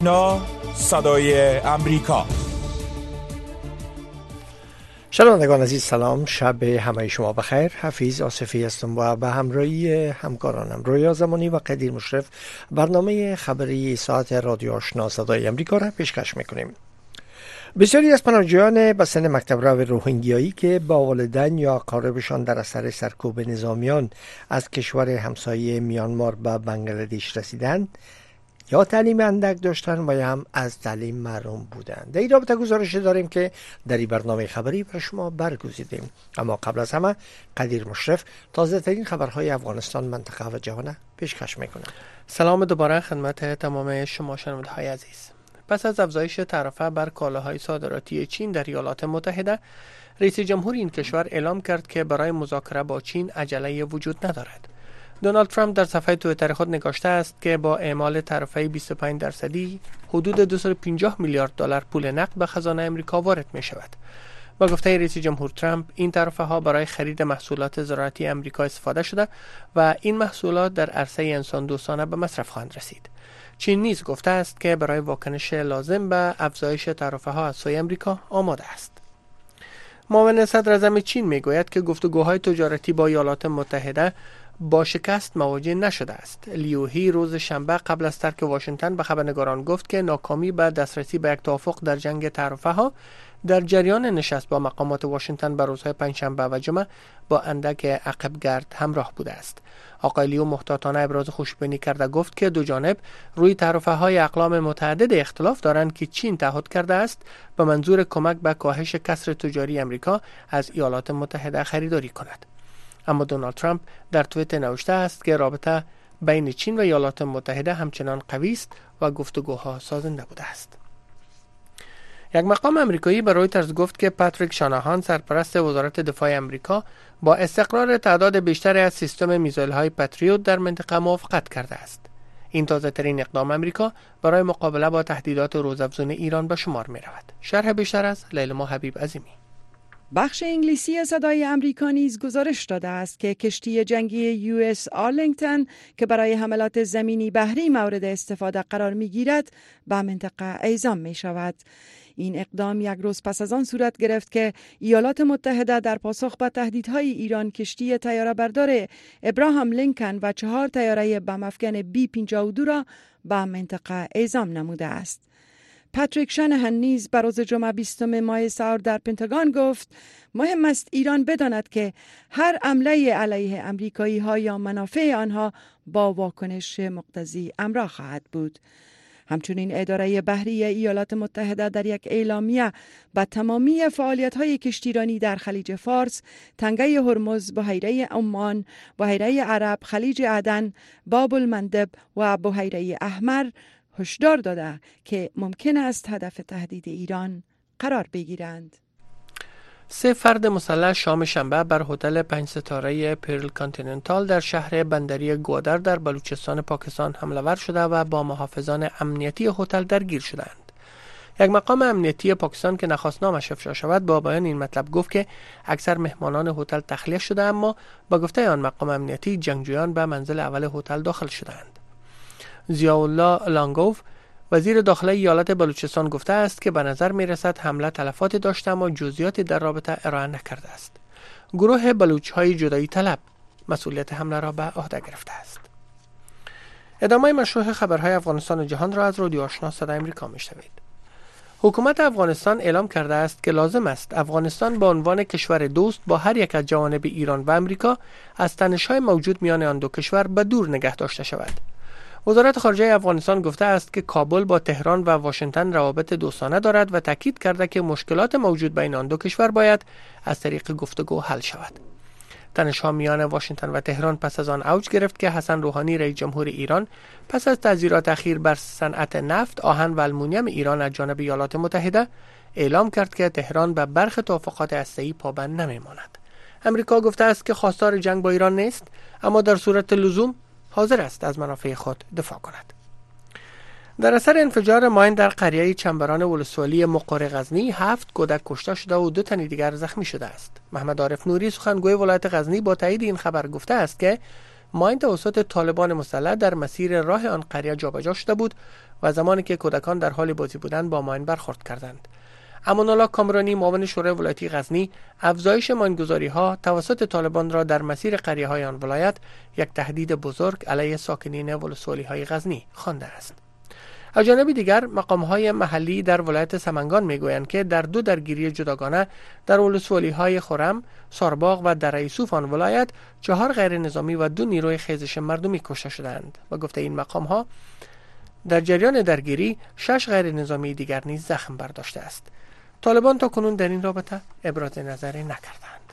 صدای امریکا. شنوندگان عزیز سلام، شب همه شما بخیر. حفیظ آصفی هستم و به همراهی همکارانم رویا زمانی و قدیر مشرف برنامه خبری ساعت رادیو آشنا صدای امریکا را پیشکش میکنیم. بسیاری از پناهجویان به سن مکتب رو روهینگیایی که با والدین یا اقاربشان در اثر سرکوب نظامیان از کشور همسایه میانمار به بنگلادش رسیدند یا تعلیم اندک داشتن و یا هم از تعلیم محروم بودند. در این رابطه گزارش داریم که در این برنامه خبری برای شما برگزیدیم. اما قبل از همه قدیر مشرف تازه ترین خبرهای افغانستان، منطقه و جهان پیشکش میکنه. سلام دوباره خدمت تمام شما شنونده‌های عزیز. پس از افزایش تعرفه بر کالاهای صادراتی چین در ایالات متحده، رئیس جمهور این کشور اعلام کرد که برای مذاکره با چین عجله وجود ندارد. دونالد ترامپ در صفحه توییتر خود نگاشته است که با اعمال تعرفه 25% حدود 250 میلیارد دلار پول نقد به خزانه امریکا وارد می شود. با گفته رئیس جمهور ترامپ، این تعرفه ها برای خرید محصولات زراعتی امریکا استفاده شده و این محصولات در عرصه انسان دوستانه به مصرف خواهند رسید. چین نیز گفته است که برای واکنش لازم به افزایش تعرفه ها از سوی امریکا آماده است. معاون صدر اعظم چین میگوید که گفتگوهای تجارتی با ایالات متحده با شکست مواجه نشده است. لیو هی روز شنبه قبل از ترک واشنگتن به خبرنگاران گفت که ناکامی به دسترسی به یک توافق در جنگ تعرفه ها در جریان نشست با مقامات واشنگتن به روزهای پنجشنبه و جمعه با اندک عقب گرد همراه بوده است. آقای لیو محتاطانه ابراز خوشبینی کرده گفت که دو جانب روی تعرفه های اقلام متعدد اختلاف دارند که چین تعهد کرده است به منظور کمک به کاهش کسر تجاری امریکا از ایالات متحده خریداری کند. اما دونالد ترامپ در توییتر نوشته است که رابطه بین چین و ایالات متحده همچنان قوی است و گفتگوها سازنده بوده است. یک مقام امریکایی به رویترز گفت که پاتریک شاناهان، سرپرست وزارت دفاع امریکا، با استقرار تعداد بیشتری از سیستم میزایل‌های پاتریوت در منطقه موافقت کرده است. این تازه‌ترین اقدام امریکا برای مقابله با تهدیدات روزافزون ایران به شمار می‌رود. شرح بیشتر از لیلما حبیب عظیمی. بخش انگلیسی صدای امریکا نیز گزارش داده است که کشتی جنگی US آرلینگتون که برای حملات زمینی بحری مورد استفاده قرار می‌گیرد به منطقه اعزام می‌شود. این اقدام یک روز پس از آن صورت گرفت که ایالات متحده در پاسخ به تهدیدهای ایران کشتی طیاره بردار ابراهام لینکن و 4 طیاره بم افکن B-52 را به منطقه اعزام نموده است. پاتریک شاناهان نیز بر روز جمعه 20 ماه سحر در پنتاگون گفت مهم است ایران بداند که هر حمله علیه امریکایی ها یا منافع آنها با واکنش مقتضی همراه خواهد بود. همچنین اداره بحری ایالات متحده در یک اعلامیه به تمامی فعالیت‌های کشتیرانی در خلیج فارس، تنگه هرمز، بحیره عمان، بحیره عرب، خلیج عدن، باب المندب و بحیره احمر هشدار داده که ممکن است هدف تهدید ایران قرار بگیرند. 3 فرد مسلح شام شنبه بر هتل 5 ستاره پرل کانتیننتال در شهر بندری گوادر در بلوچستان پاکستان حمله ور شده و با محافظان امنیتی هتل درگیر شدند. یک مقام امنیتی پاکستان که نخواست نامش افشا شود با بیان این مطلب گفت که اکثر مهمانان هتل تخلیه شده، اما با گفته آن مقام امنیتی جنگجویان به منزل اول هتل داخل شدند. ضیاءالله لانگوف وزیر داخلی ایالت بلوچستان گفته است که به نظر می رسد حمله تلفاتی داشته اما جزئیاتی در رابطه ارائه نکرده است. گروه بلوچ‌های جدایی طلب مسئولیت حمله را به عهده گرفته است. ادامه مشروع خبرهای افغانستان و جهان را از رادیو آشنا صدای امریکا میشنوید. حکومت افغانستان اعلام کرده است که لازم است افغانستان به عنوان کشور دوست با هر یک از جوانب ایران و امریکا از تنش‌های موجود میان آن دو کشور به دور نگه داشته شود. وزارت خارجه افغانستان گفته است که کابل با تهران و واشنگتن روابط دوستانه دارد و تاکید کرده که مشکلات موجود بین آن دو کشور باید از طریق گفتگو حل شود. تنش‌ها میان واشنگتن و تهران پس از آن اوج گرفت که حسن روحانی رئیس جمهور ایران پس از تعذیرات اخیر بر صنعت نفت، آهن و آلومینیوم ایران از جانب ایالات متحده اعلام کرد که تهران به برخی توافقات هسته‌ای پابند نمی‌ماند. امریکا گفته است که خواستار جنگ با ایران نیست، اما در صورت لزوم حاضر است از منافع خود دفاع کند. در اثر انفجار ماین در قریه چنبران ولسوالی مقر غزنی 7 کودک کشته شده و 2 تن دیگر زخمی شده است. محمد عارف نوری سخنگوی ولایت غزنی با تایید این خبر گفته است که ماین توسط طالبان مسلح در مسیر راه آن قریه جابجا شده بود و زمانی که کودکان در حال بازی بودند با ماین برخورد کردند. امان الله کامرانی، معاون شورای ولایتی غزنی، افزایش ماینگذاری‌ها توسط طالبان را در مسیر قریه‌های آن ولایت یک تهدید بزرگ علیه ساکنین ولسوالی‌های غزنی خوانده است. از جانب دیگر مقام‌های محلی در ولایت سمنگان می‌گویند که در 2 درگیری جداگانه در ولسوالی‌های خرم، سارباغ و دره یوسف آن ولایت 4 غیر نظامی و 2 نیروی خیزش مردمی کشته شدند و گفته این مقام‌ها در جریان درگیری 6 غیر نظامی دیگر نیز زخم برداشته است. طالبان تا کنون در این رابطه ابراز نظری نکردند.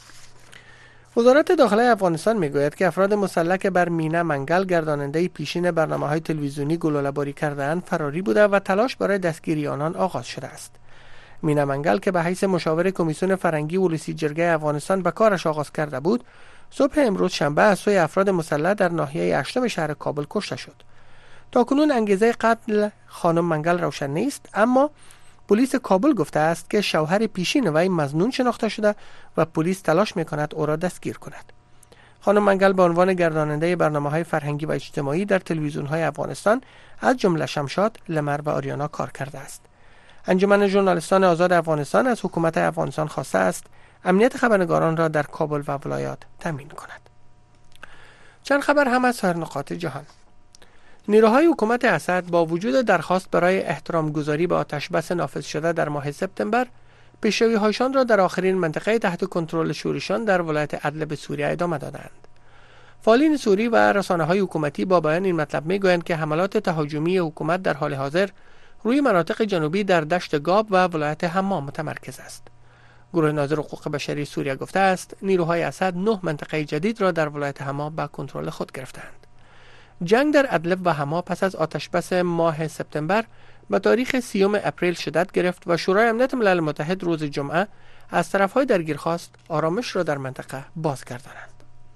وزارت داخلی افغانستان میگوید که افراد مسلح که بر مینا منگل گرداننده پیشین برنامه‌های تلویزیونی گلوله‌باری کرده‌اند فراری بوده و تلاش برای دستگیری آنان آغاز شده است. مینا منگل که به حیث مشاور کمیسیون فرنگی ولسی جرگه افغانستان به کارش آغاز کرده بود، صبح امروز شنبه از سوی افراد مسلح در ناحیه 8 شهر کابل کشته شد. تاکنون انگیزه قتل خانم منگل روشن نیست، اما پلیس کابل گفته است که شوهر پیشین وی مظنون شناخته شده و پلیس تلاش می‌کند او را دستگیر کند. خانم منگل به عنوان گرداننده برنامه‌های فرهنگی و اجتماعی در تلویزیون‌های افغانستان از جمله شمشاد، لمر و آریانا کار کرده است. انجمن ژورنالیستان آزاد افغانستان از حکومت افغانستان خواسته است امنیت خبرنگاران را در کابل و ولایات تامین کند. چند خبر هم از سایر نقاط جهان. نیروهای حکومت اسد با وجود درخواست برای احترام گذاری به آتشبس نافذ شده در ماه سپتامبر، پیشروی‌هایشان را در آخرین منطقه تحت کنترل شوریشان در ولایت ادلب سوریه ادامه دادند. فعالین سوری و رسانه‌های حکومتی با بیان این مطلب می‌گویند که حملات تهاجمی حکومت در حال حاضر روی مناطق جنوبی در دشت گاب و ولایت حمام متمرکز است. گروه ناظر حقوق بشری سوریه گفته است نیروهای اسد 9 منطقه جدید را در ولایت حمام به کنترل خود گرفتند. جنگ در ادلب و حما پس از آتشبس ماه سپتامبر به تاریخ 30 اپریل شدت گرفت و شورای امنیت ملل متحد روز جمعه از طرف‌های درگیر خواست آرامش را در منطقه بازگردانند.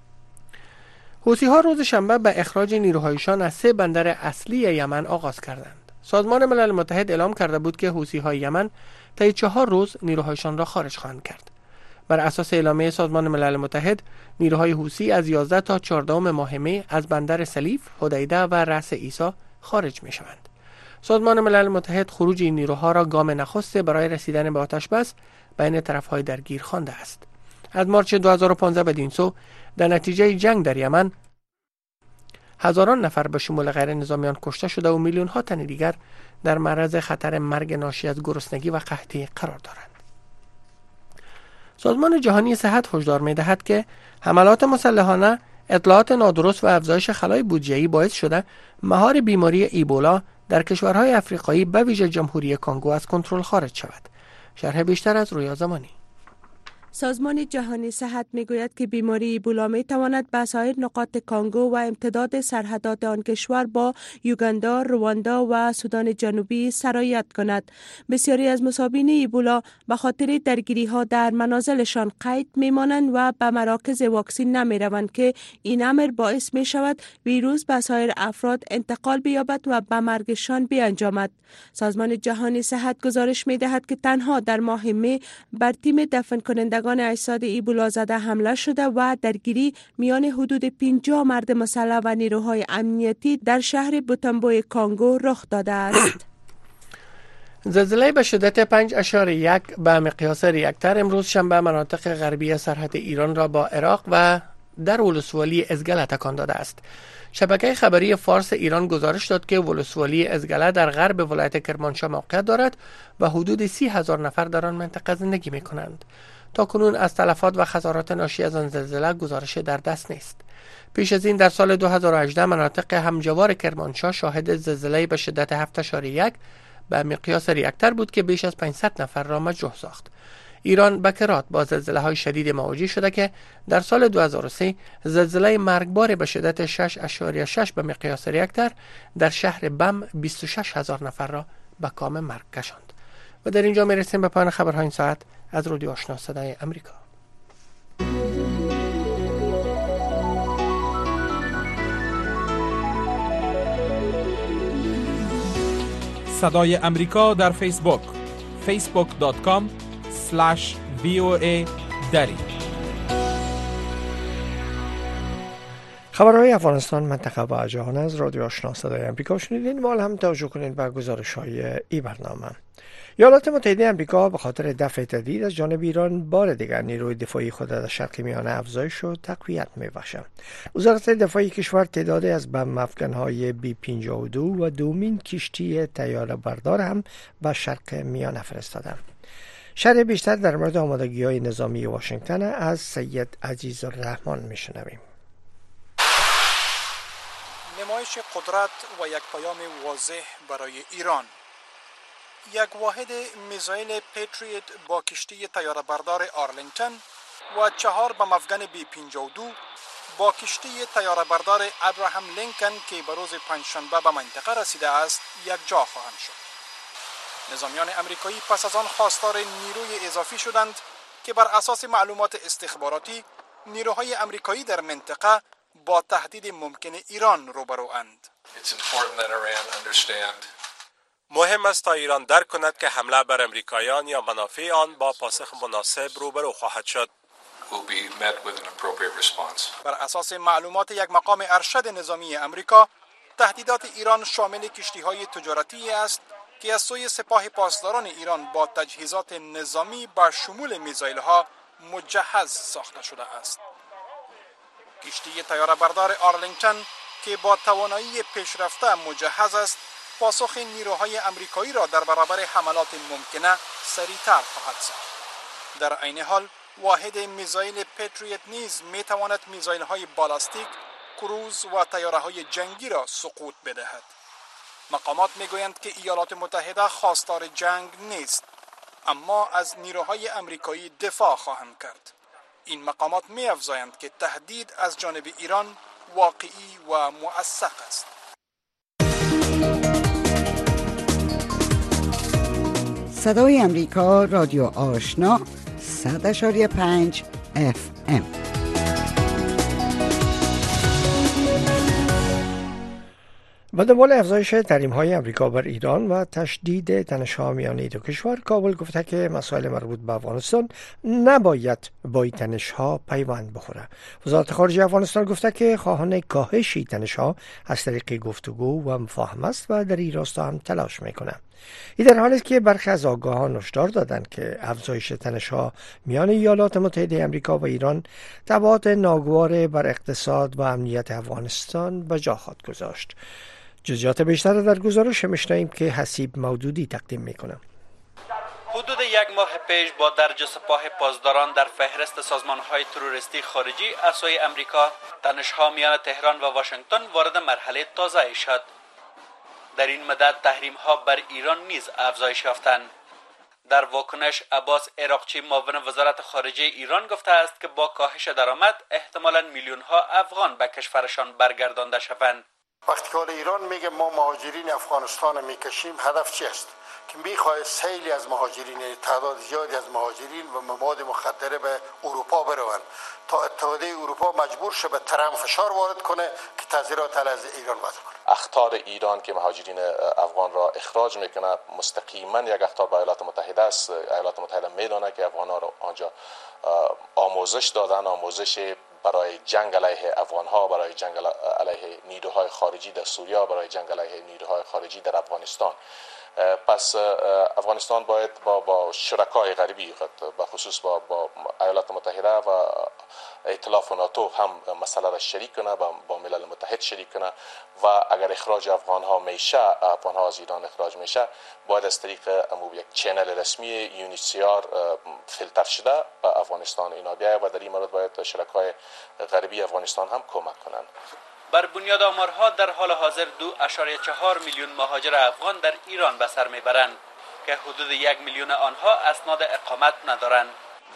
حوثی‌ها روز شنبه به اخراج نیروهایشان از 3 بندر اصلی یمن آغاز کردند. سازمان ملل متحد اعلام کرده بود که حوثی‌های یمن طی 4 روز نیروهایشان را خارج خواهند کرد. بر اساس اعلامیه سازمان ملل متحد، نیروهای حوثی از 11 تا 14 ماه می از بندر سلیف، حدیده و رأس عیسی خارج می شوند. سازمان ملل متحد خروج این نیروها را گام نخست برای رسیدن به آتشبس بین طرف‌های درگیر خوانده است. از مارچ 2015 بدین سو در نتیجه جنگ در یمن هزاران نفر به شمول غیر نظامیان کشته شده و میلیون ها تن دیگر در معرض خطر مرگ ناشی از گرسنگی و قحطی قرار دارند. سازمان جهانی صحت هشدار می‌دهد که حملات مسلحانه، اطلاعات نادرست و افزایش خلای بودجه‌ای باعث شده مهار بیماری ایبولا در کشورهای افریقایی به ویژه جمهوری کانگو از کنترل خارج شود. شرح بیشتر از رویا زمانی. سازمان جهانی صحت میگوید که بیماری ایبولا می تواند به سایر نقاط کانگو و امتداد سرحدات آن کشور با یوگاندا، رواندا و سودان جنوبی سرایت کند. بسیاری از مصابین ایبولا به خاطر درگیری ها در منازلشان قید میمانند و به مراکز واکسین نمی روند که این امر باعث می شود ویروس به سایر افراد انتقال بیابد و به مرگشان بیانجامد. سازمان جهانی صحت گزارش می دهد که تنها در ماه می بر تیم دفن کنندگان اجساد ایبولا زده حمله شده و درگیری میان حدود 50 مرد مسلح و نیروهای امنیتی در شهر بوتمبوی کانگو رخ داده است. زلزله به شدت 5.1 به مقیاس ریکتر امروز شنبه مناطق غربی سرحد ایران را با عراق و در ولسوالی ازگله تکان داده است. شبکه خبری فارس ایران گزارش داد که ولسوالی ازگله در غرب ولایت کرمانشاه موقعیت دارد و حدود 30,000 نفر در آن منطقه زندگی می کنند. تا کنون از تلفات و خسارات ناشی از آن زلزله گزارش در دست نیست. پیش از این در سال 2018 مناطق همجوار کرمانشاه شاهد زلزله به شدت 7.1 به مقیاس ریکتر بود که بیش از 500 نفر را مجروح ساخت. ایران به کرات با زلزله‌های شدید مواجه شده که در سال 2003 زلزله مرگبار به شدت 6.6 به مقیاس ریکتر در شهر بم 26,000 نفر را به کام مرگ کشاند. و در اینجا میرسیم به پایان خبرهای این ساعت از رادیو آشنا صدای امریکا. صدای امریکا در فیسبوک facebook.com/VOA Dari. خبرهای افغانستان، منطقه و جهان از رادیو آشنا صدای آمریکا شنیدین. مال هم توجه کنید به گزارش‌های این برنامه. ایالات متحده آمریکا به خاطر دفع تهدید از جانب ایران بار دیگر نیروی دفاعی خود در شرق میانه افزایش و تقویت می‌بخشد. وزارت دفاع کشور تعدادی از بم افکن‌های B-52 و دومین کشتی طیاره بردار هم به شرق میانه فرستاده. شرح بیشتر در مورد آمادگی‌های نظامی واشنگتن از سید عزیزالرحمن می‌شنویم. نمایش قدرت و یک پیام واضح برای ایران. یک واحد میزایل پیتریت با کشتی طیاره بردار آرلینگتن و 4 بم افغان B-52 با کشتی طیاره بردار ابراهام لینکن که به روز پنجشنبه به منطقه رسیده است یکجا خواهند شد. نظامیان امریکایی پس از آن خواستار نیروی اضافی شدند که بر اساس معلومات استخباراتی نیروهای امریکایی در منطقه با تهدید ممکن ایران روبروند. مهم است تا ایران درک کند که حمله بر امریکایان یا منافع آن با پاسخ مناسب روبرو خواهد شد. بر اساس معلومات یک مقام ارشد نظامی امریکا، تهدیدات ایران شامل کشتی‌های تجارتی است که از سوی سپاه پاسداران ایران با تجهیزات نظامی با شمول میزایل‌ها مجهز ساخته شده است. کشتی طیاره بردار آرلینگتن که با توانایی پیشرفته مجهز است، پاسخ نیروهای امریکایی را در برابر حملات ممکنه سریعتر خواهد ساخت. در عین حال واحد میزایل پیتریت نیز میتواند میزایل‌های بالاستیک، کروز و طیاره‌های جنگی را سقوط بدهد. مقامات میگویند که ایالات متحده خواستار جنگ نیست، اما از نیروهای امریکایی دفاع خواهند کرد. این مقامات می‌افزایند که تهدید از جانب ایران واقعی و موثق است. صدای امریکا، رادیو آشنا، 100.5 FM. با دنبال افزایش تحریم‌های آمریکا بر ایران و تشدید تنش‌ها میان این دو کشور، کابل گفته که مسائل مربوط به افغانستان نباید با این تنش‌ها پیوند بخوره. وزارت خارجه افغانستان گفته که خواهان کاهش این تنش‌ها از طریق گفتگو و مفاهمه است و در این راستا هم تلاش میکنه. این در حالی است که برخی از آگاهان هشدار دادند که افزایش تنش‌ها میان ایالات متحده آمریکا و ایران تبعات ناگوار بر اقتصاد و امنیت افغانستان به جا خواهد گذاشت. جزئیات بیشتر در گزارش میشنویم که حسیب مودودی تقدیم میکنه. حدود یک ماه پیش با درج سپاه پاسداران در فهرست سازمان‌های تروریستی خارجی از سوی امریکا، تنش‌ها میان تهران و واشنگتن وارد مرحله تازه‌ای شد. در این مدت تحریم‌ها بر ایران نیز افزایش یافتند. در واکنش عباس عراقچی معاون وزارت خارجه ایران گفته است که با کاهش درآمد احتمالاً میلیون‌ها افغان به کشورشان برگردانده شوند. وقتی که ایران میگه ما مهاجرین افغانستان میکشیم، هدف چی است؟ که میخواد سیلی از مهاجرین، تعداد زیادی از مهاجرین و مواد مخدره به اروپا بروند تا اتحادیه اروپا مجبور شه به ترامپ فشار وارد کنه که تعزیرات علیه ایران وضع کنه. اخطار ایران که مهاجرین افغان را اخراج میکنه مستقیما یک اخطار به ایالات متحده است. ایالات متحده میدونه که افغان‌ها را آنجا آموزش دادن، آموزش برای جنگ علیه افغان‌ها، برای جنگ علیه نیروهای خارجی در سوریه، برای جنگ علیه نیروهای خارجی در افغانستان. پس افغانستان باید با شرکای غربی به خصوص با ایالات متحده و ائتلاف ناتو هم مسئله را شریک کنه، با ملل متحد شریک کنه و اگر اخراج افغان‌ها میشه، افغان‌ها از ایران اخراج میشه، باید از طریق یک چینل رسمی یونیسیار فیلتر شده به افغانستان اینا بیاید و در این مورد باید شرکای غربی افغانستان هم کمک کنند. بر بنیاد آمارها در حال حاضر 2.4 میلیون مهاجر افغان در ایران به سر میبرند که حدود 1 میلیون آنها اسناد اقامت ندارند.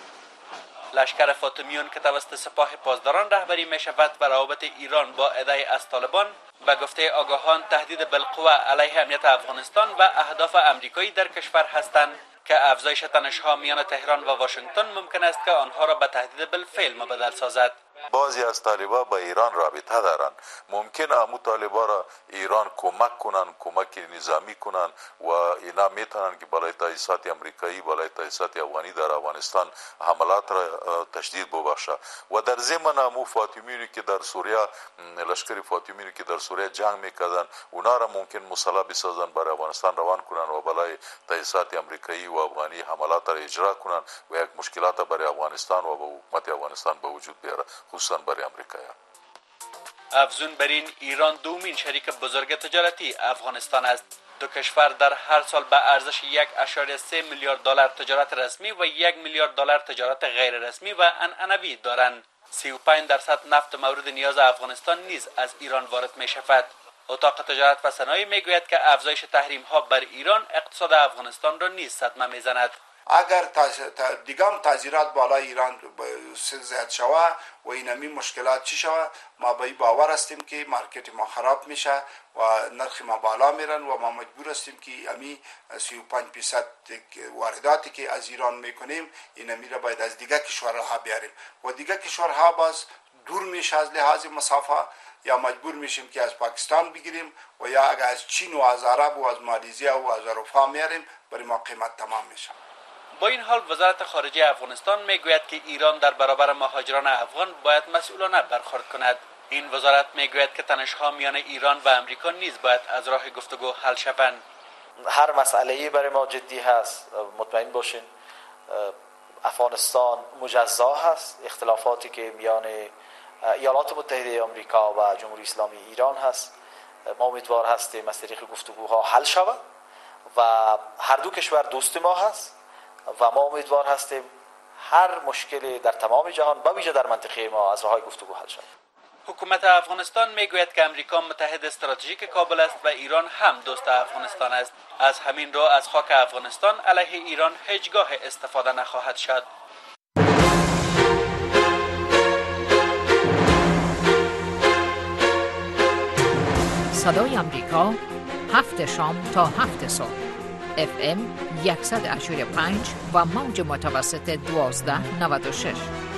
لشکر فاطمیون که توسط سپاه پاسداران رهبری می شود و روابط ایران با عده از طالبان به گفته آگاهان تهدید بالقوه علیه امنیت افغانستان و اهداف امریکایی در کشور هستند که افزایش تنش‌ها میان تهران و واشنگتن ممکن است که آنها را به تهدید بالفعل مبدل سازد. بعضی از طالبان با ایران رابطه دارن، ممکن امو طالبان را ایران کمک کنن، کمک نظامی کنن و اینا میتونن که بالای تاسیسات امریکایی، بالای تاسیسات افغانی در افغانستان حملات را تشدید ببخشه و در ضمن امو فاطمیونی که در سوریه، لشکر فاطمیونی که در سوریه جنگ میکردن، اونا را ممکن مسلح بسازن برای افغانستان روان کنن و بالای تاسیسات امریکایی و افغانی حملات را اجرا کنن و یک مشکلات برای افغانستان و حکومت افغانستان به وجود بیاره، خصوصا برای امریکایان. افزون بر این، ایران دومین شریک بزرگ تجارتی افغانستان است. دو کشور در هر سال به ارزش 1.3 میلیارد دلار تجارت رسمی و 1 میلیارد دلار تجارت غیر رسمی و عنعنوی دارند. 35% نفت مورد نیاز افغانستان نیز از ایران وارد می شود. اتاق تجارت و صنایع می گوید که افزایش تحریم ها بر ایران اقتصاد افغانستان را نیز صدمه می زند. اگر دیگه هم تعذیرات بالای ایران زیاد شوه و اینمی مشکلات چی شوه، ما به باور هستیم که مارکت ما خراب میشه و نرخ ما بالا میرن و ما مجبور هستیم که امی 35% وارداتی که از ایران میکنیم اینمی را باید از دیگه کشورها بیاریم و دیگه کشورها باز دور میشه از لحاظ مسافه، یا مجبور میشیم که از پاکستان بگیریم و یا اگر از چین و از عرب و از مالزیا و از اروپا میاریم برای ما قیمت تمام میشه. با این حال وزارت خارجه افغانستان میگوید که ایران در برابر مهاجران افغان باید مسئولانه برخورد کند. این وزارت میگوید که تنش‌ها میان ایران و امریکا نیز باید از راه گفتگو حل شوند. هر مسئله‌ای برای ما جدی هست، مطمئن باشین افغانستان مجزا هست. اختلافاتی که میان ایالات متحده آمریکا و جمهوری اسلامی ایران هست، ما امیدوار هستیم از طریق گفتگوها حل شود و هر دو کشور دوست ما هست و ما امیدوار هستیم هر مشکلی در تمام جهان به ویژه در منطقه ما از راه گفتگو حل شود. حکومت افغانستان میگوید که امریکا متحد استراتژیک کابل است و ایران هم دوست افغانستان است. از همین رو از خاک افغانستان علیه ایران هیچگاه استفاده نخواهد شد. صدای امریکا 7 شام تا 7 صبح FM 100.5 و موج متوسط 1296.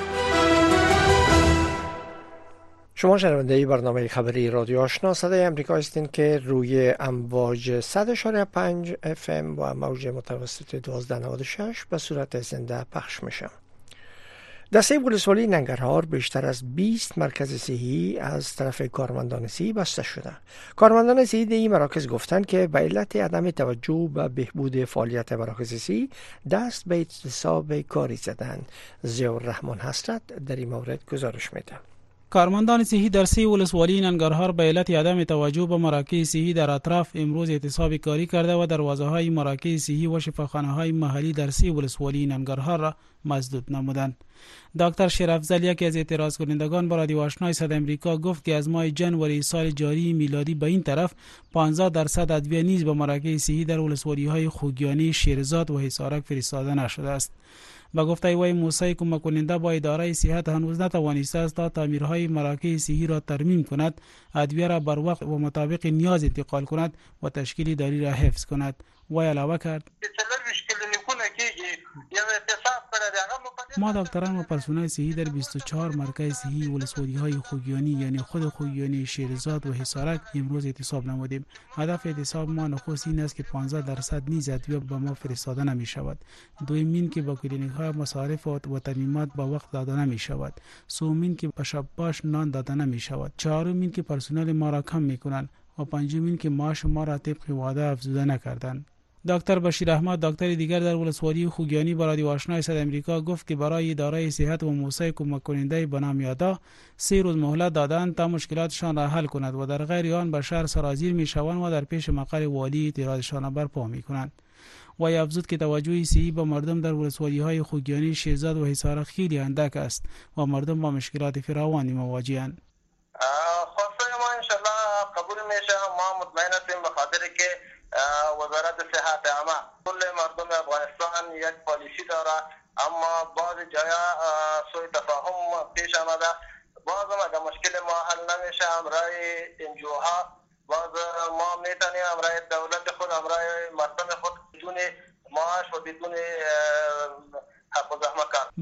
شما شنونده برنامه خبری رادیو آشنا صدای امریکا هستین که روی امواج 100.5 FM و موج متوسط 1296 به صورت زنده پخش میشه. دسته ولسوالی ننگرهار بیشتر از 20 مرکز صحی از طرف کارمندان صحی بسته شده. کارمندان صحی در این مراکز گفتند که به علت عدم توجه به بهبود فعالیت مراکز صحی دست به اعتصاب کاری زدند. ضیاءالرحمن حسرت در این مورد گزارش میده. کارمندان صحی در 3 ولسوالی ننگرهار به علت عدم توجه به مراکز صحی در اطراف امروز اعتصاب کاری کرده و دروازه‌های مراکز صحی و شفاخانه‌های محلی در 3 ولسوالی ننگرهار را مسدود نمودند. دکتر شرافزل یکی از اعتراض کنندگان با رادیو آشنای صدای امریکا گفت که از ماه ژانویه سال جاری میلادی به این طرف 15% ادویه نیز به مراکز صحی در ولسوالی‌های خوگیانی، شیرزاد و حصارک فرستاده نشده است. با گفته وی موسی کمک کننده با اداره صحت هنوز نتوانسته است تا تعمیرهای مراکز صحی را ترمیم کند، ادویه را بر وقت و مطابق نیاز انتقال کند و تشکیل اداری را حفظ کند. وی علاوه کرد ما دکتران و پرسنل صحی در 24 مرکز صحی ولسوالی‌های خوگیانی یعنی خود خوگیانی، شیرزاد و حصارک امروز اعتصاب نمودیم. هدف اعتصاب ما نخست این است که 15% نیز ادویه به ما فرستاده نمی شود. دوم این که با کلینیک‌های مصارف و ترمیمات با وقت داده نمی شود. سوم این که به شب باش نان داده نمی شود. چهارم این که پرسنل ما را کم می کنند و پنجم این که معاش ما را طبق وعده افزوده نکردند. دکتر بشیر احمد دکتر دیگر در ولسوالی خوگیانی با رادیو آشنای صدای امریکا گفت که برای اداره صحت و موسسه کمک کننده به نام یادا 3 روز مهلت دادند تا مشکلاتشان را حل کند و در غیر آن به شهر سرازیر میشوند و در پیش مقر والی اعتراضشان برپا میکنند. و افزود که توجه صحی به مردم در ولسوالی‌های خوگیانی، شیرزاد و حصارک خیلی اندک است و مردم با مشکلات فراوانی مواجه‌اند. خواسته ما انشالله قبول میشه. ما مطمئن هستیم به خاطر که وزارت صحت عامه کل مردم افغانستان یک پالیسی داره، اما بعض جایا سوء تفاهم پیش آمده. باز هم اگر مشکل ما حل نمیشه همراه NGO ها باز ما میتونیم همراه دولت خود همراه مردم خود بدون معاش و بدون حق و زحمت کار.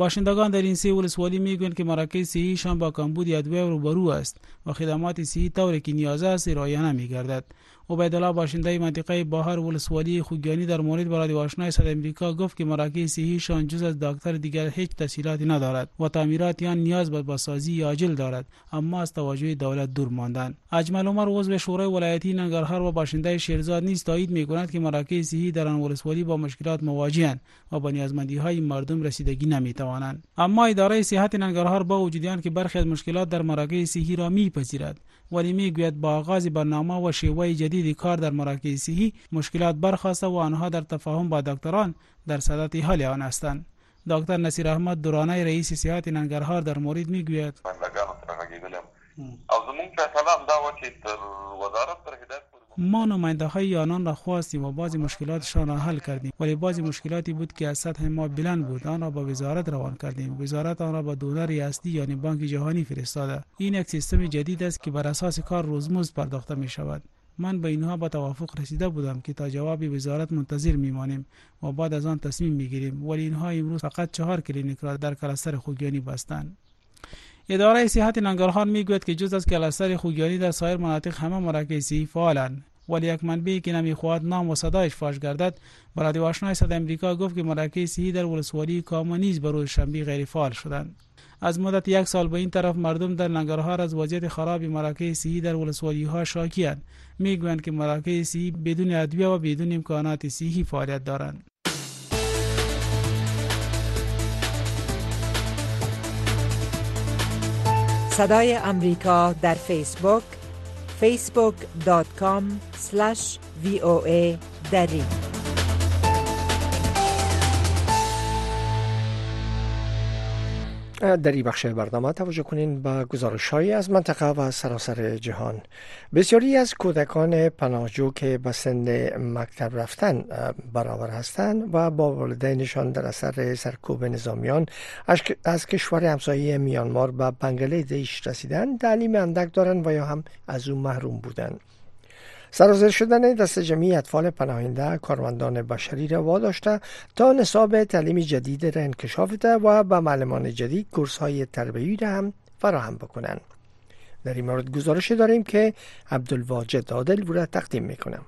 باشندگان در این 3 ولسوالی میگویند که مراکز صحیشان با کمبود ادویه روبرو است و خدمات صحی طوری که نیاز است ارائه نمی‌گردد. عبیدالله باشنده منطقه باهر ولسوالی خوگیانی در مورد با رادیو آشنا صدای آمریکا گفت که مراکز صحیشان جز از دکتر دیگر هیچ تسهیلاتی ندارد و تعمیرات آن نیاز به بازسازی عاجل دارد، اما از توجه دولت دور ماندند. اجمل عمر عضو شورای ولایتی ننگرهار و باشنده شیرزاد نیز تایید می‌کند که مراکز صحی در آن ولسوالی با مشکلات مواجه‌اند و به نیازمندی‌های مردم رسیدگی نمی‌توانند. اما اداره صحت ننگرهار با وجود آن که برخی از مشکلات در مراکز صحی را می‌پذیرد، ولی میگوید با آغاز برنامه و شیوه جدید کار در مراکز صحی مشکلات برخاسته و آنها در تفاهم با دکتران در صدد حل آن هستند. دکتر نصیر احمد دورانی رئیس صحت ننگرهار در مورد میگوید ما نماینده های آنان را خواستیم و بعضی مشکلاتشان را حل کردیم، ولی بعضی مشکلاتی بود که از سطح ما بلند بود. آن را به وزارت روان کردیم. وزارت آن را به دونر اصلی یعنی بانک جهانی فرستاده. این یک سیستم جدید است که بر اساس کار روزمزد پرداخته می شود. من به اینها با توافق رسیده بودم که تا جواب وزارت منتظر میمانیم و بعد از آن تصمیم میگیریم، ولی اینها امروز فقط 4 کلینیک را در کلستر خوگیانی بستند. اداره صحت ننگرهار میگوید که جز از کلستر خوگیانی در سایر مناطق همه مراکز صحی فعالند، ولی یک منبعی که نمیخواهد نام و صدایش فاش گردد به رادیو آشنا صدای آمریکا گفت که مراکز صحی در ولسوالی کاما نیز به روز شنبه غیر فعال شدند. از مدت 1 سال به این طرف مردم در ننگرهار از وضعیت خراب مراکز صحی در ولسوالی ها شاکی‌اند. میگویند که مراکز صحی بدون ادویه و بدون امکانات صحی فعالیت دارند. صدای آمریکا در فیسبوک facebook.com/VOA دری. در این بخش برنامه توجه کنین به گزارش‌هایی از منطقه و سراسر جهان. بسیاری از کودکان پناهجو که به سن مکتب رفتن برابر هستند و با والدینشان در اثر سرکوب نظامیان از کشور همسایه میانمار به بنگلادش رسیدند، تعلیم اندک دارند و یا هم از اون محروم بودند. سرازیر شدن دست جمعی اطفال پناهنده کارمندان بشری را واداشته تا نصاب تعلیم جدید را انکشاف ده و به معلمان جدید کورس‌های تربیتی را هم فراهم بکنند. در این مورد گزارش داریم که عبدالواجد عادل را تقدیم میکنم.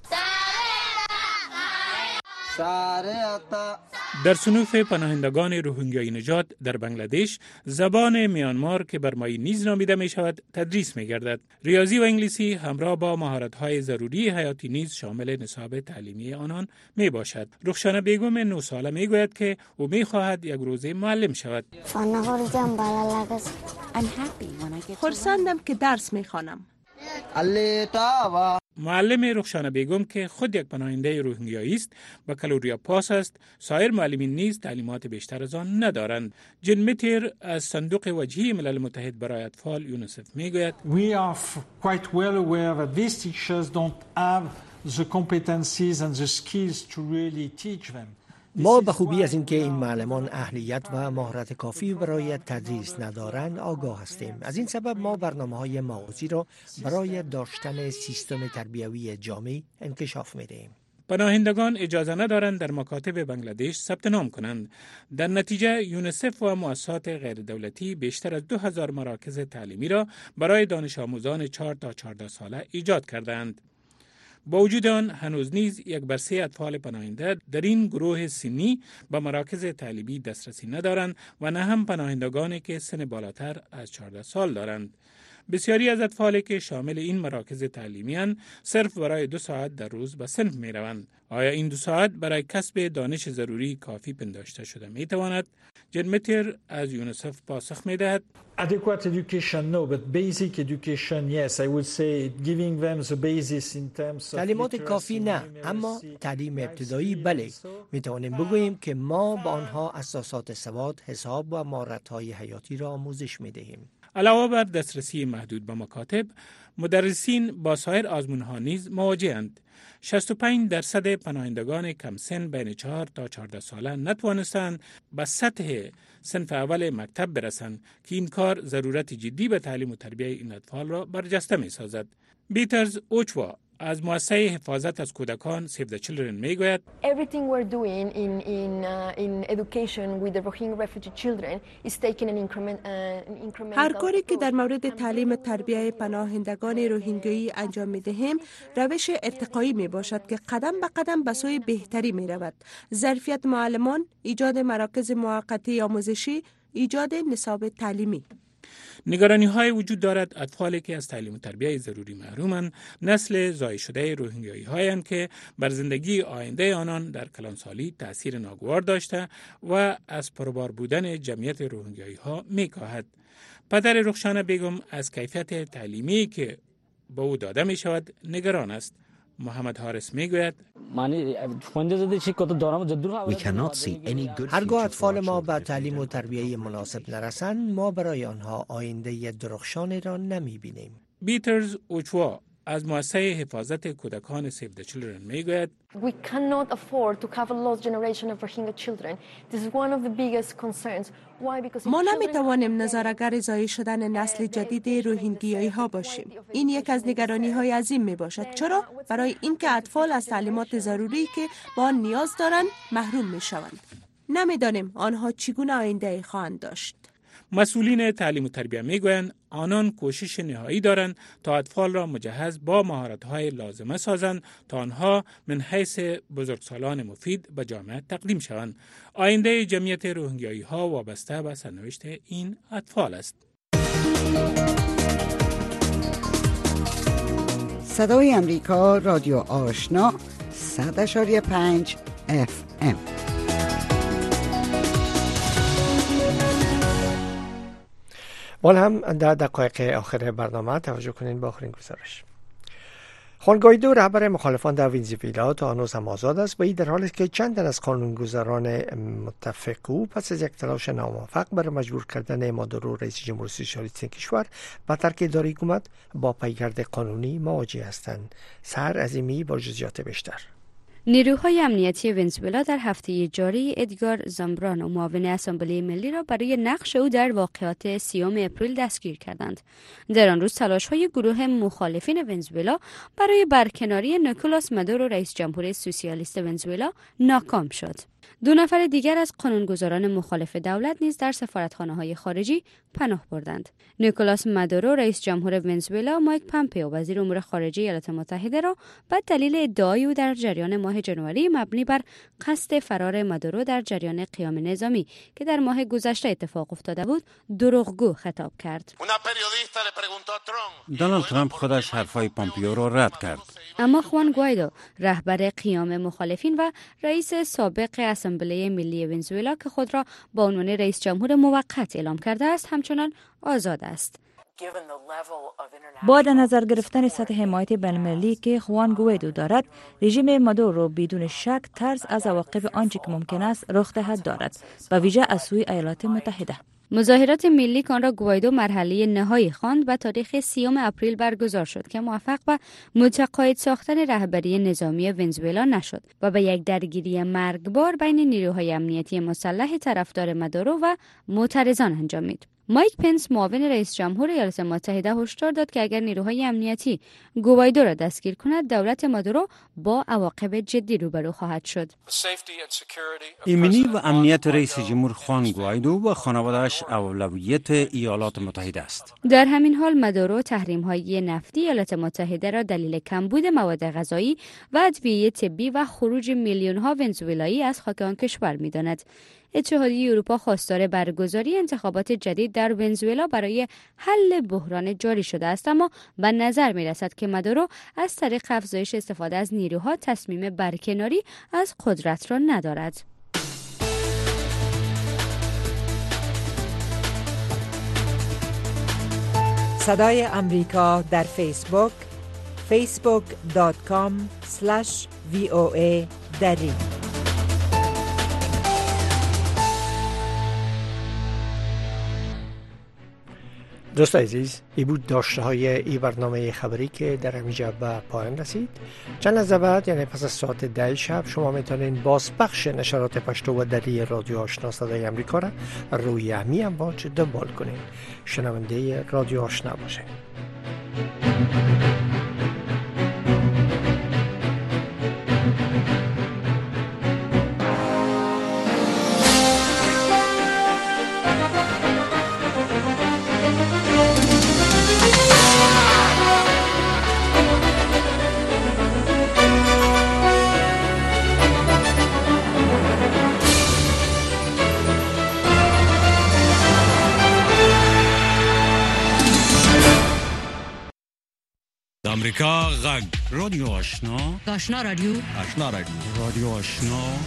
در صنوف پناهندگان روهینگیای نژاد در بنگلادش زبان میانمار که برمایی نیز نامیده می شود تدریس می گردد. ریاضی و انگلیسی همراه با مهارت‌های ضروری حیاتی نیز شامل نصاب تعلیمی آنان می باشد. رخشانه بیگم 9 ساله می گوید که او می خواهد یک روزه معلم شود. خرسندم که درس می خوانم. معلم رخشانه بیگم که خود یک پناهنده روهینگیایی است و کالوریا پاس است، سایر معلمین نیز تعلیمات بیشتر از آن ندارند. جن میتر از صندوق وجهی ملل متحد برای اطفال یونیسف میگوید We are quite well aware that these teachers don't have the competencies and the skills to really teach them. ما به خوبی از اینکه این معلمان اهلیت و مهارت کافی برای تدریس ندارند آگاه هستیم. از این سبب ما برنامه‌های مغازی را برای داشتن سیستم تربیوی جامع انکشاف می‌دهیم. پناهندگان اجازه ندارند در مکاتب بنگلادش ثبت نام کنند. در نتیجه یونیسف و مؤسسات غیر دولتی بیشتر از 2000 مراکز تعلیمی را برای دانش آموزان 4 تا 14 ساله ایجاد کردند. با وجود آن هنوز نیز 1/3 اطفال پناهنده در این گروه سنی به مراکز تعلیمی دسترسی ندارند و نه هم پناهندگانی که سن بالاتر از 14 سال دارند. بسیاری از اطفالی که شامل این مراکز تعلیمی اند صرف برای 2 ساعت در روز به صنف می روند. آیا این 2 ساعت برای کسب دانش ضروری کافی پنداشته شده می تواند؟ جن میتر از یونیسف پاسخ می دهد Adequate education, no, but basic education, yes. I would say giving them the basis in terms of تعلیمات کافی نه، اما تعلیم ابتدایی بله. می توانیم بگوییم که ما با آنها اساسات سواد، حساب و مهارت‌های حیاتی را آموزش می دهیم. علاوه بر دسترسی محدود به مکاتب، مدرسین با سایر آزمون‌ها نیز مواجه‌اند. 65% پناهندگان کم سن بین 4 تا 14 ساله نتوانستند به سطح صنف اول مکتب برسند که این کار ضرورت جدی به تعلیم و تربیت این اطفال را برجسته می سازد. بیترز اوچوا از مؤسسه حفاظت از کودکان Save the Children میگوید Everything we're doing in education with the Rohingya refugee children is taking an incremental هر کاری که در مورد تعلیم و تربیت پناهندگان روهینگیایی انجام می‌دهیم روش ارتقایی میباشد که قدم به قدم به سوی بهتری میرود. ظرفیت معلمان، ایجاد مراکز موقتی آموزشی، ایجاد نصاب تعلیمی. نگرانی های وجود دارد اطفالی که از تعلیم و تربیت ضروری محرومند نسل ضایع شده روهینگیایی هایند که بر زندگی آینده آنان در کلانسالی تأثیر ناگوار داشته و از پربار بودن جمعیت روهینگیایی ها میکاهد. پدر رخشانه بیگم از کیفیت تعلیمی که به او داده می شود نگران است. محمد حارس میگوید هرگاه اطفال ما به تعلیم و تربیت مناسب نرسند ما برای آنها آینده درخشانی را نمیبینیم. بیترز اوچوا از مؤسسه حفاظت کودکان Save the Children میگوید We cannot afford to have a lost generation of Rohingya children. This is one of the biggest concerns. Why? Because ما نمیتوانیم نظاره‌گر ضایع شدن نسل جدید روهینگیایی ها باشیم. این یک از نگرانی های عظیم می باشد. چرا؟ برای اینکه اطفال از تعلیمات ضروری که با آن نیاز دارند محروم می شوند. نمیدانیم آنها چگونه آینده خواهند داشت. مسئولین تعلیم و تربیت میگویند آنان کوشش نهایی دارند تا اطفال را مجهز با مهارت‌های لازمه سازند تا آنها من حیث بزرگسالان مفید به جامعه تقدیم شوند. آینده جمعیت روهینگیایی ها وابسته به سرنوشت این اطفال است. صدای امریکا رادیو آشنا 100.5 FM. وال هم در دقایق آخر برنامه توجه کنین به آخرین گزارش. خوان گوایدو رهبر مخالفان در ونزوئلا تا هنوز هم آزاد است و این در حالی است که چند تن از قانونگذاران متفق او پس از یک تلاش ناموفق برای مجبور کردن مادورو رئیس جمهوری سوسیالیست کشور به ترک اداره حکومت با پیگرد قانونی مواجه هستند. سحر عظیمی با جزئیات بیشتر. نیروهای امنیتی ونزوئلا در هفته جاری ادگار زامبرانو معاون اسامبله ملی را برای نقش او در واقعات 30 اپریل دستگیر کردند. در آن روز تلاش‌های گروه مخالفین ونزوئلا برای برکناری نیکولاس مادورو رئیس جمهور سوسیالیست ونزوئلا ناکام شد. 2 نفر دیگر از قانونگذاران مخالف دولت نیز در سفارتخانه‌های خارجی پناه بردند. نیکولاس مادورو رئیس جمهور ونزوئلا، مایک پامپئو وزیر امور خارجه ایالات متحده را به دلیل ادعای او در جریان ماه ژانویه مبنی بر قصد فرار مادورو در جریان قیام نظامی که در ماه گذشته اتفاق افتاده بود، دروغگو خطاب کرد. دونالد ترامپ خودش حرفای پامپئو را رد کرد. اما خوان گوایدو رهبر قیام مخالفین و رئیس سابق اسامبله ملی ونزوئلا که خود را با عنوان رئیس جمهور موقت اعلام کرده است همچنان آزاد است. با در نظر گرفتن سطح حمایت بین‌المللی که خوان گوایدو دارد، رژیم مادورو بدون شک ترس از عواقب آنچه که ممکن است رخ دهد دارد، به ویژه از سوی ایالات متحده. مظاهرات ملی که آن را گوایدو مرحله نهایی خواند به تاریخ 30 اپریل برگزار شد که موفق به متقاعد ساختن رهبری نظامی ونزوئلا نشد و به یک درگیری مرگبار بین نیروهای امنیتی مسلح طرفدار مادورو و معترضان انجامید. مایک پنس معاون رئیس جمهور ایالات متحده هشدار داد که اگر نیروهای امنیتی گوایدو را دستگیر کند دولت مادورو با عواقب جدی روبرو خواهد شد. ایمنی و امنیت رئیس جمهور خوان گوایدو و خانواده‌اش اولویت ایالات متحده است. در همین حال مادورو تحریم‌های نفتی ایالات متحده را دلیل کمبود مواد غذایی و ادویه طبی و خروج میلیون‌ها ونزوئلایی از خاک آن کشور می‌داند. اتحادیه اروپا خواستار برگزاری انتخابات جدید در ونزوئلا برای حل بحران جاری شده است، اما به نظر می رسد که مادورو از طریق افزایش استفاده از نیروها تصمیم برکناری از قدرت را ندارد. صدای امریکا در فیسبوک facebook.com/VOA دری. دوست عزیز، این بود داشته های این برنامه خبری که در همینجا به پایان رسید. چند لحظه بعد یعنی پس از ساعت 10 شب شما میتونین بازپخش نشرات پشتو و دری رادیو آشنا صدای امریکا را روی همین امواج دنبال کنین. شنونده رادیو آشنا باشین. امریکا غږ رادیو آشنا آشنا رادیو رادیو آشنا